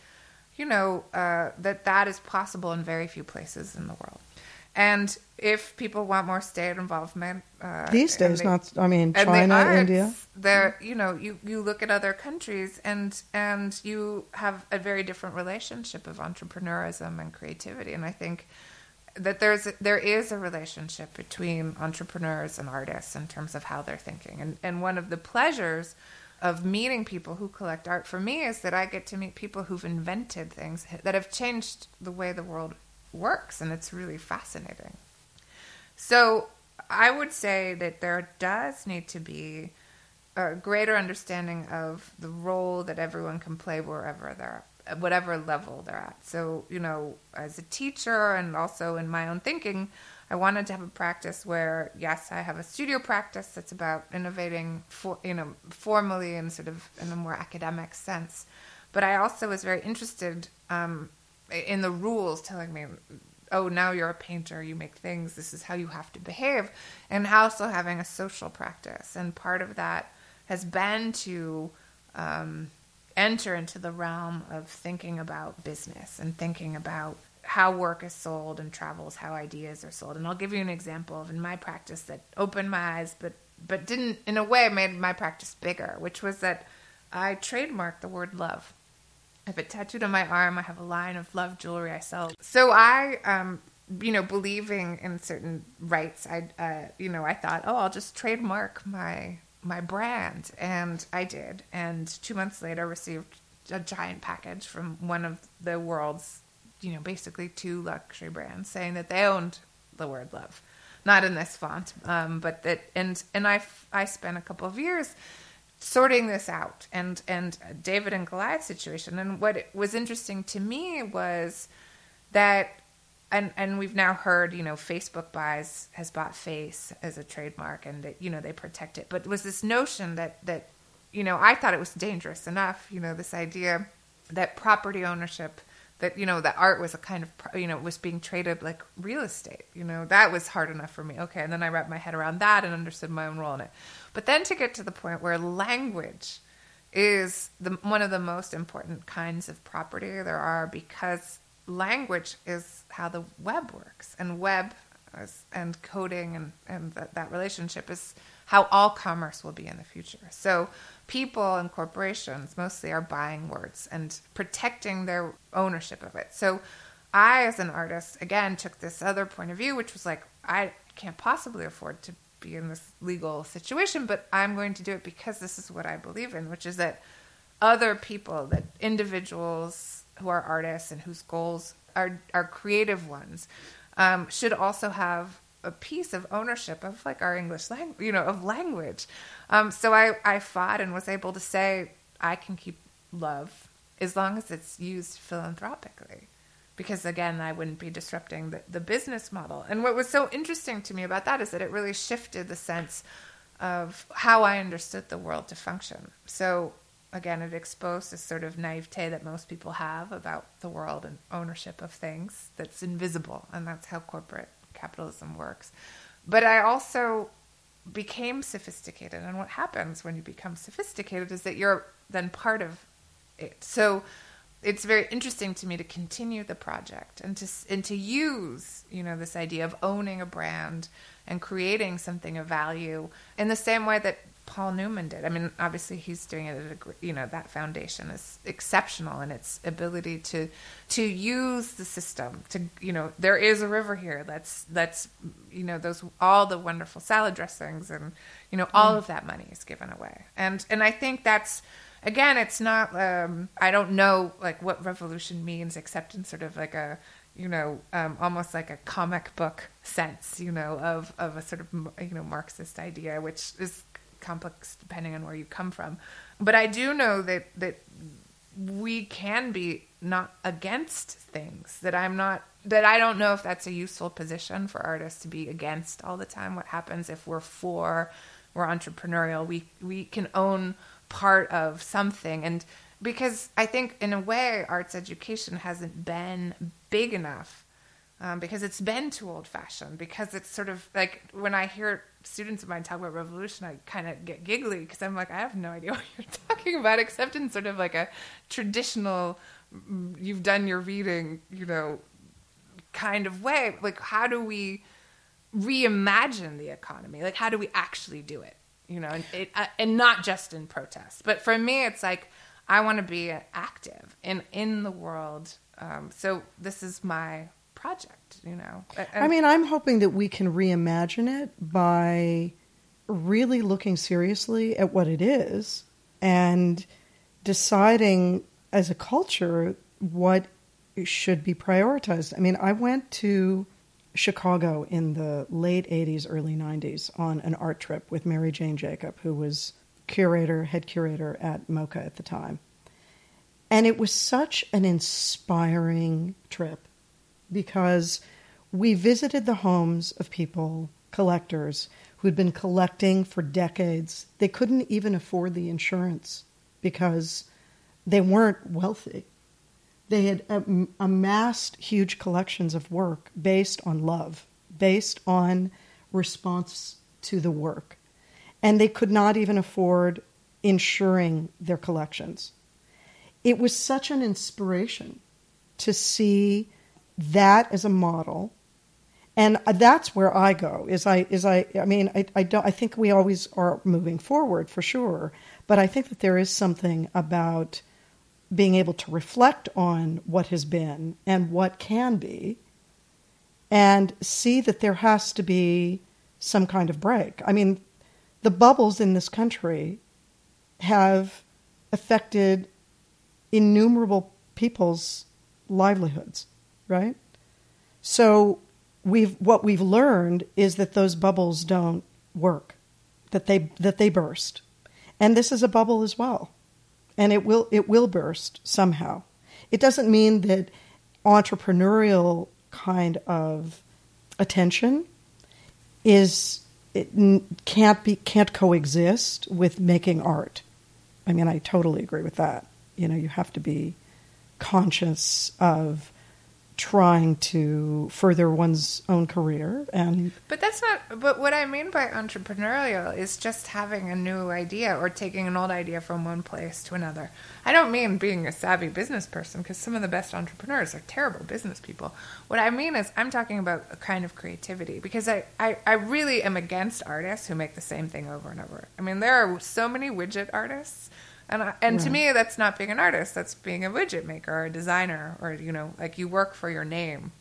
that is possible in very few places in the world. And if people want more state involvement... These days, China, India. There, you look at other countries and you have a very different relationship of entrepreneurism and creativity. And I think that there is a relationship between entrepreneurs and artists in terms of how they're thinking. And one of the pleasures of meeting people who collect art for me is that I get to meet people who've invented things that have changed the way the world works, and it's really fascinating. So I would say that there does need to be a greater understanding of the role that everyone can play wherever they're at, whatever level they're at. So, as a teacher and also in my own thinking, I wanted to have a practice where, yes, I have a studio practice that's about innovating, formally and sort of in a more academic sense. But I also was very interested in the rules telling me, oh, now you're a painter, you make things, this is how you have to behave, and also having a social practice. And part of that has been to enter into the realm of thinking about business and thinking about how work is sold and travels, how ideas are sold. And I'll give you an example of in my practice that opened my eyes, but didn't, in a way, made my practice bigger, which was that I trademarked the word love. I have it tattooed on my arm. I have a line of love jewelry I sell. So I, believing in certain rights, I thought, I'll just trademark my brand. And I did. And 2 months later, received a giant package from one of the world's, basically 2 luxury brands saying that they owned the word love. Not in this font, but that, and I spent a couple of years sorting this out, and David and Goliath situation. And what was interesting to me was that, and we've now heard, Facebook has bought Face as a trademark, and that, they protect it. But it was this notion that I thought it was dangerous enough, this idea that property ownership, that, that art was a kind of, was being traded like real estate. That was hard enough for me. Okay. And then I wrapped my head around that and understood my own role in it. But then to get to the point where language is one of the most important kinds of property there are, because language is how the web works. And and coding and that relationship is how all commerce will be in the future. So people and corporations mostly are buying words and protecting their ownership of it. So I, as an artist, again, took this other point of view, which was like, I can't possibly afford to be in this legal situation, but I'm going to do it because this is what I believe in, which is that other people, that individuals who are artists and whose goals are creative ones, should also have a piece of ownership of like our English language, of language. So I fought and was able to say, I can keep love as long as it's used philanthropically, because again, I wouldn't be disrupting the business model. And what was so interesting to me about that is that it really shifted the sense of how I understood the world to function. So again, it exposed this sort of naivete that most people have about the world and ownership of things that's invisible, and that's how corporate capitalism works. But I also became sophisticated, and what happens when you become sophisticated is that you're then part of it. So it's very interesting to me to continue the project and to use, this idea of owning a brand and creating something of value in the same way that Paul Newman did. I mean, obviously he's doing it at that foundation is exceptional in its ability to use the system to, there is a river here. Let's those, all the wonderful salad dressings and, all of that money is given away. And I think that's, again, it's not, I don't know like what revolution means except in sort of like a, almost like a comic book sense, of a sort of, Marxist idea, which is complex depending on where you come from. But I do know that we can be not against things, that I don't know if that's a useful position for artists to be against all the time. What happens if we're entrepreneurial, we can own part of something. And because I think in a way arts education hasn't been big enough, because it's been too old-fashioned, because it's sort of like when I hear students of mine talk about revolution, I kind of get giggly because I'm like, I have no idea what you're talking about, except in sort of like a traditional, you've done your reading, kind of way. Like, how do we reimagine the economy? Like, how do we actually do it? And not just in protest. But for me, it's like, I want to be active in the world. So this is my project, I'm hoping that we can reimagine it by really looking seriously at what it is and deciding as a culture what should be prioritized. I went to Chicago in the late 80s, early 90s on an art trip with Mary Jane Jacob, who was head curator at MoCA at the time. And it was such an inspiring trip, because we visited the homes of people, collectors, who'd been collecting for decades. They couldn't even afford the insurance because they weren't wealthy. They had amassed huge collections of work based on love, based on response to the work. And they could not even afford insuring their collections. It was such an inspiration to see that as a model And that's where I go. I think we always are moving forward for sure, but I think that there is something about being able to reflect on what has been and what can be, and see that there has to be some kind of break. I mean, the bubbles in this country have affected innumerable people's livelihoods, right? So what we've learned is that those bubbles don't work, that they burst. And this is a bubble as well. And it will burst somehow. It doesn't mean that entrepreneurial kind of attention can't coexist with making art. I mean, I totally agree with that. You have to be conscious of trying to further one's own career. But what I mean by entrepreneurial is just having a new idea or taking an old idea from one place to another. I don't mean being a savvy business person, because some of the best entrepreneurs are terrible business people. What I mean is I'm talking about a kind of creativity, because I really am against artists who make the same thing over and over. I mean, there are so many widget artists. And to me, that's not being an artist. That's being a widget maker or a designer, or, like you work for your name,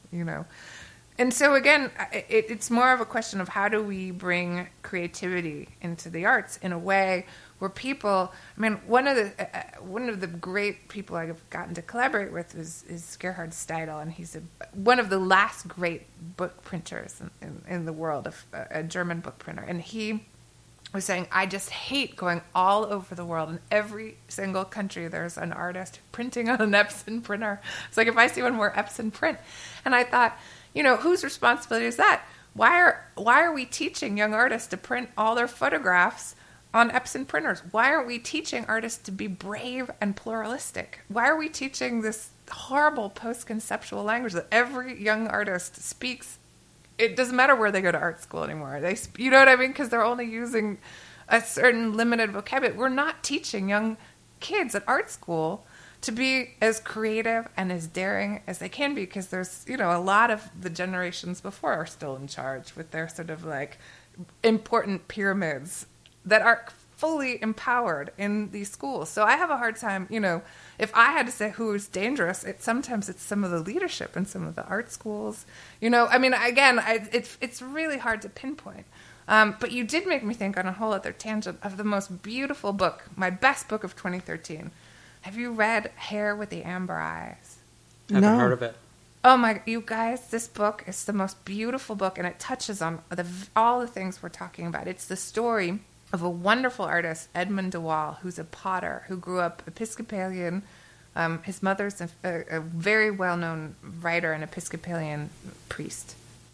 And so, again, it's more of a question of how do we bring creativity into the arts in a way where people... I mean, one of the great people I've gotten to collaborate with is Gerhard Steidl, and he's one of the last great book printers in the world, a German book printer. And he was saying, I just hate going all over the world. In every single country, there's an artist printing on an Epson printer. It's like, if I see one more Epson print. And I thought, whose responsibility is that? Why are we teaching young artists to print all their photographs on Epson printers? Why aren't we teaching artists to be brave and pluralistic? Why are we teaching this horrible post-conceptual language that every young artist speaks? It doesn't matter where they go to art school anymore. You know what I mean? Because they're only using a certain limited vocabulary. We're not teaching young kids at art school to be as creative and as daring as they can be, because there's, a lot of the generations before are still in charge with their sort of like important pyramids that are fully empowered in these schools. So I have a hard time, if I had to say who is dangerous, sometimes it's some of the leadership in some of the art schools. I mean, again, it's really hard to pinpoint. But you did make me think on a whole other tangent of the most beautiful book, my best book of 2013. Have you read Hair with the Amber Eyes? Haven't heard of it. Oh my, you guys, this book is the most beautiful book, and it touches on all the things we're talking about. It's the story of a wonderful artist, Edmund de Waal, who's a potter who grew up Episcopalian. His mother's a very well-known writer and Episcopalian priest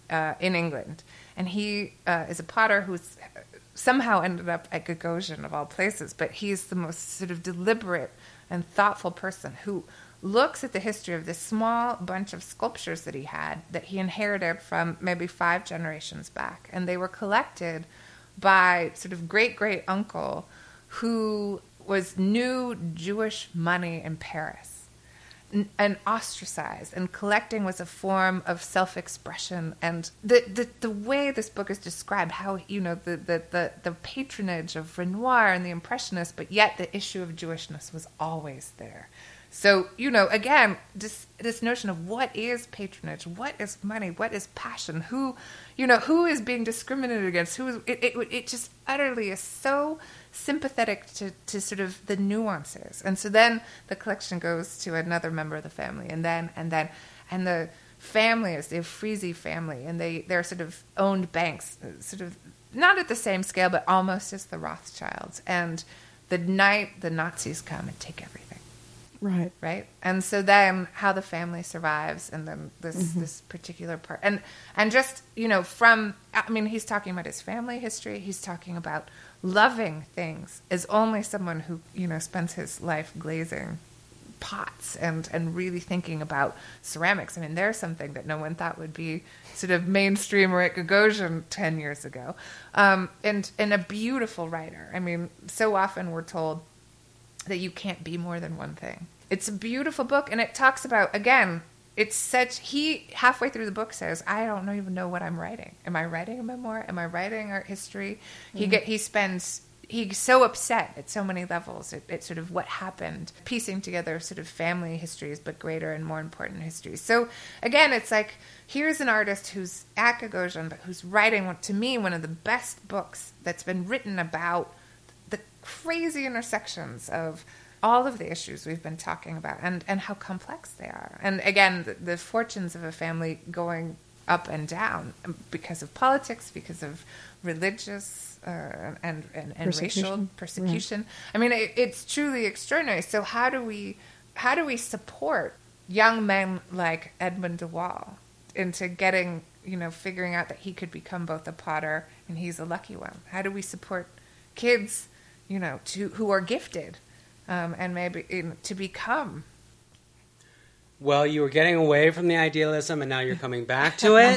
in England. And he is a potter who's somehow ended up at Gagosian, of all places. But he's the most sort of deliberate and thoughtful person who looks at the history of this small bunch of sculptures that he inherited from maybe 5 generations back. And they were collected by sort of great-great-uncle who was new Jewish money in Paris and ostracized, and collecting was a form of self-expression. And the way this book is described, how, the patronage of Renoir and the Impressionists, but yet the issue of Jewishness was always there. So, again, this notion of what is patronage, what is money, what is passion, who is being discriminated against, it just utterly is so sympathetic to sort of the nuances. And so then the collection goes to another member of the family, and the family is the Friese family, and they're sort of owned banks, sort of not at the same scale, but almost as the Rothschilds. And the night the Nazis come and take everything. Right. And so then how the family survives, and then this particular part. And just, he's talking about his family history. He's talking about loving things as only someone who, spends his life glazing pots and really thinking about ceramics. I mean, there's something that no one thought would be sort of mainstream or at Gagosian 10 years ago. And a beautiful writer. I mean, so often we're told that you can't be more than one thing. It's a beautiful book, and it talks about, again, it's such, he halfway through the book says, I don't even know what I'm writing. Am I writing a memoir? Am I writing art history? He's so upset at so many levels at sort of what happened, piecing together sort of family histories, but greater and more important histories. So again, it's like, here's an artist who's at Gagosian, but who's writing, to me, one of the best books that's been written about the crazy intersections of all of the issues we've been talking about and how complex they are. And again, the fortunes of a family going up and down because of politics, because of religious and racial persecution. Right. I mean, it's truly extraordinary. So how do we support young men like Edmund de Waal into getting, figuring out that he could become both a potter and he's a lucky one? How do we support kids, who are gifted and maybe to become? Well, you were getting away from the idealism, and now you're coming back to it.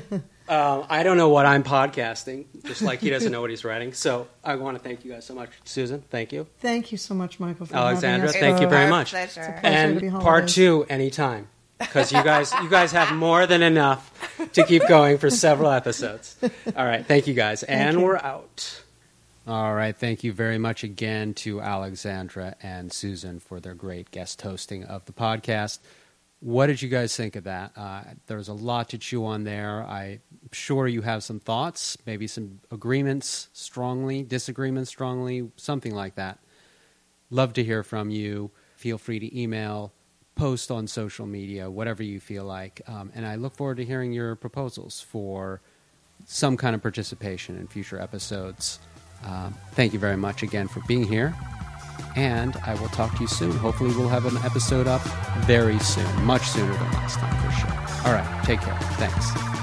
I don't know what I'm podcasting, just like he doesn't know what he's writing. So I want to thank you guys so much. Susan, thank you. Thank you so much, Michael, for Alexandra, having us. thank you very much. Pleasure. It's a pleasure And to be part 2 anytime, because you guys have more than enough to keep going for several episodes. All right, thank you guys, and we're out. All right, thank you very much again to Alexandra and Susan for their great guest hosting of the podcast. What did you guys think of that? There's a lot to chew on there. I'm sure you have some thoughts, maybe some agreements strongly, disagreements strongly, something like that. Love to hear from you. Feel free to email, post on social media, whatever you feel like. And I look forward to hearing your proposals for some kind of participation in future episodes. Thank you very much again for being here. And I will talk to you soon. Hopefully we'll have an episode up very soon, much sooner than last time for sure. All right, take care. Thanks.